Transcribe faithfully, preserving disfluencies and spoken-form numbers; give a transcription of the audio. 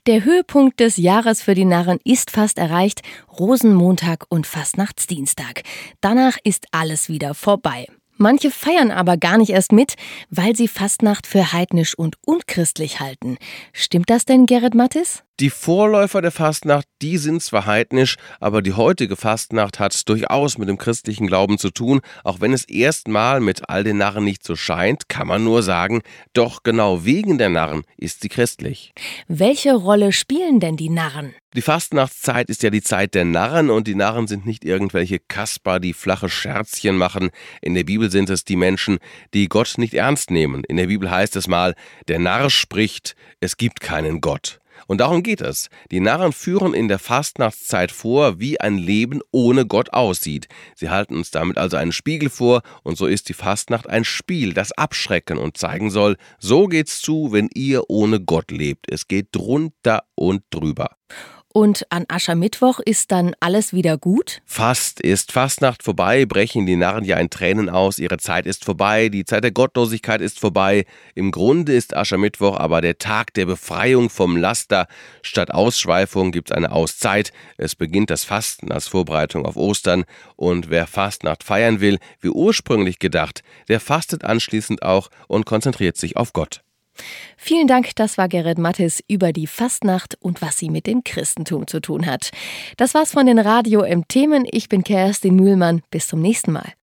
Der Höhepunkt des Jahres für die Narren ist fast erreicht, Rosenmontag und Fastnachtsdienstag. Danach ist alles wieder vorbei. Manche feiern aber gar nicht erst mit, weil sie Fastnacht für heidnisch und unchristlich halten. Stimmt das denn, Gerrit Mattis? Die Vorläufer der Fastnacht, die sind zwar heidnisch, aber die heutige Fastnacht hat durchaus mit dem christlichen Glauben zu tun. Auch wenn es erstmal mit all den Narren nicht so scheint, kann man nur sagen, doch genau wegen der Narren ist sie christlich. Welche Rolle spielen denn die Narren? Die Fastnachtszeit ist ja die Zeit der Narren und die Narren sind nicht irgendwelche Kasper, die flache Scherzchen machen. In der Bibel sind es die Menschen, die Gott nicht ernst nehmen. In der Bibel heißt es mal, der Narr spricht, es gibt keinen Gott. Und darum geht es. Die Narren führen in der Fastnachtszeit vor, wie ein Leben ohne Gott aussieht. Sie halten uns damit also einen Spiegel vor und so ist die Fastnacht ein Spiel, das abschrecken und zeigen soll, so geht's zu, wenn ihr ohne Gott lebt. Es geht drunter und drüber. Und an Aschermittwoch ist dann alles wieder gut? Fast ist Fastnacht vorbei, brechen die Narren ja in Tränen aus, ihre Zeit ist vorbei, die Zeit der Gottlosigkeit ist vorbei. Im Grunde ist Aschermittwoch aber der Tag der Befreiung vom Laster. Statt Ausschweifung gibt's eine Auszeit. Es beginnt das Fasten als Vorbereitung auf Ostern. Und wer Fastnacht feiern will, wie ursprünglich gedacht, der fastet anschließend auch und konzentriert sich auf Gott. Vielen Dank, das war Gerrit Mattis über die Fastnacht und was sie mit dem Christentum zu tun hat. Das war's von den Radio M Themen. Ich bin Kerstin Mühlmann. Bis zum nächsten Mal.